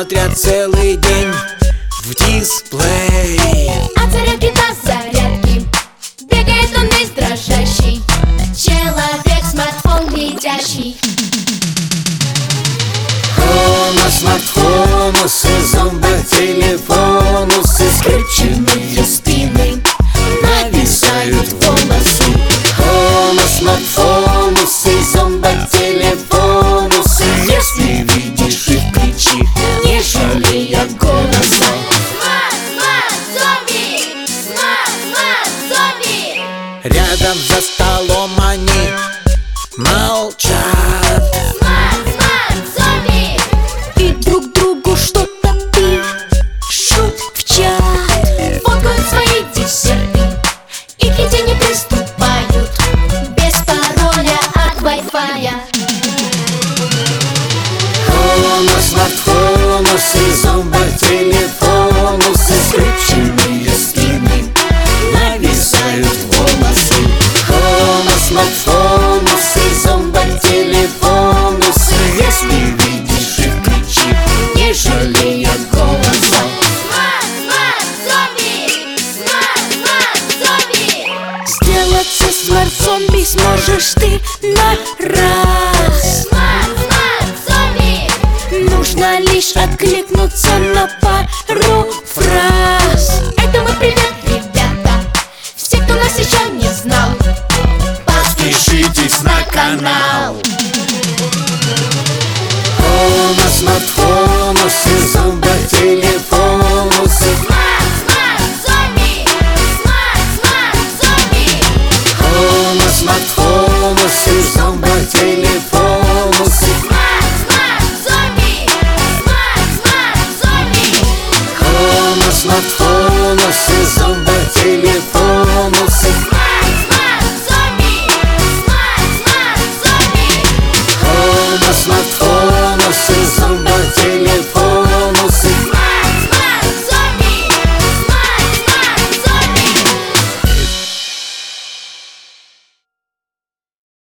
смотрят целый день в дисплей. От зарядки до зарядки бегает он весь дрожащий. Человек, смартфон видящий. Смартфонусы, зомбо-телефонусы, скрюченные спины нависают волосы. Смартфонусы, зомбо-телефонусы, если видишь их, кричи, не жалея голоса. Смарт-зомби! Смарт-зомби! Рядом за столом они молчат. Смарт-зомби! И друг другу что-то пишут в чат. Фоткают свои десерты и к еде не приступают без пароля от Wi-Fi. Смартфонусы, зомбо-телефонусы, скрюченные спины нависают волосы. Смартфонусы, зомбо-телефонусы, если видишь их, кричи, не жалея голоса. Смарт-зомби! Смарт-зомби! Сделаться смарт-зомби сможешь ты на раз. Смарт-зомби! Нужно лишь откликнуться на пару фраз.